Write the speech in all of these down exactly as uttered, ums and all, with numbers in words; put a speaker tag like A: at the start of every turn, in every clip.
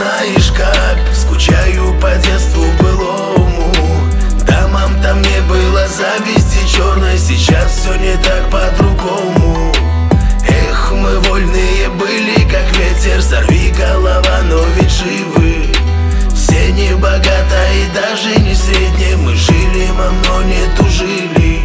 A: знаешь как скучаю по детству былому. Домам там не было зависти черной, сейчас все не так по-другому. Эх, мы вольные были, как ветер, сорви голова, но ведь живы. Все не богато и даже не средне, мы жили, мам, но не тужили.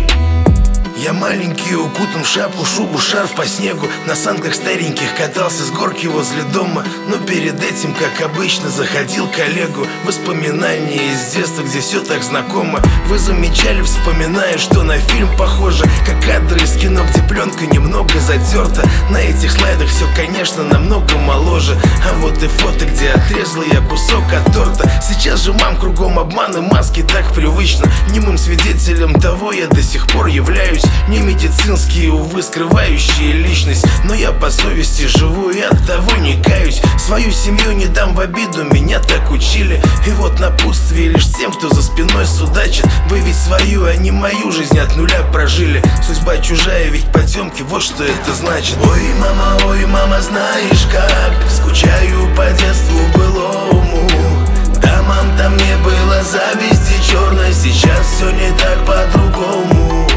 A: Я маленький, укутан в шапку, шубу, шарф по снегу. На санках стареньких катался с горки возле дома. Но перед этим, как обычно, заходил коллегу. Воспоминания из детства, где все так знакомо. Вы замечали, вспоминая, что на фильм похоже, как кадры из кино, где пленка немного затерта. На этих слайдах все, конечно, намного моложе. А вот и фото, где отрезал я кусок от торта. Сейчас же, мам, кругом обман и маски, так привычно. Немым свидетелем того я до сих пор являюсь. Не медицинские, увы, скрывающие личность, но я по совести живу и от того не каюсь. Свою семью не дам в обиду, меня так учили. И вот напутствие лишь тем, кто за спиной судачит. Вы ведь свою, а не мою жизнь от нуля прожили. Судьба чужая, ведь потемки, вот что это значит. Ой, мама, ой, мама, знаешь как скучаю по детству былому. Да, мам, там не было зависти черной, сейчас все не так по-другому.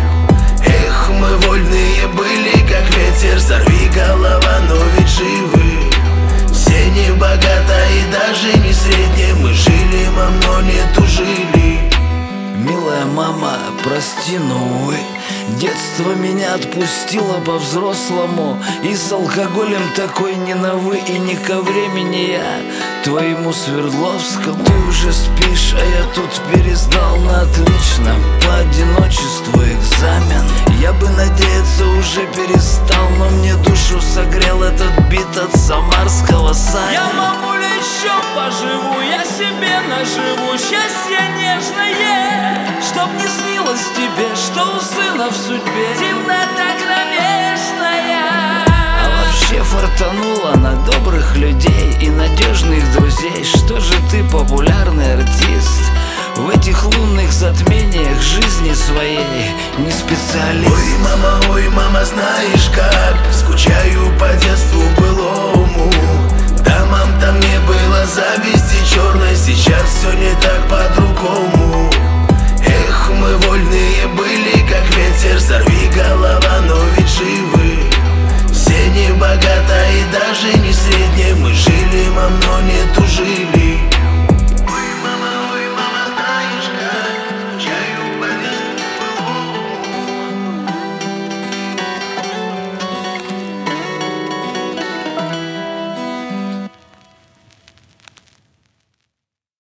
A: Эх, мы вольные были, как ветер, сорви голова, но ведь живы. Все не богато и даже не средне, мы жили, мам, но не тужили.
B: Милая мама, прости, но увы, детство меня отпустило по-взрослому. И с алкоголем такой не на вы, и не ко времени я твоему Свердловскому. Ты уже спишь, а я тут пересдал на отлично по одиночеству экзамен. Я бы надеяться уже перестал, но мне душу согрел этот бит от самарского Саня.
C: Я, мамуля, еще поживу, я себе наживу счастье нежное, чтоб не снилось тебе, что у сына в судьбе темнота кромешная.
B: А вообще фартануло на добрых людей и надежных друзей. Что же ты, популярный артист, в этих лунных затмениях жизни своей не специалист?
A: Ой, мама, ой, мама, знаешь как скучаю по детству былому. Да, мам, там не было зависти черной,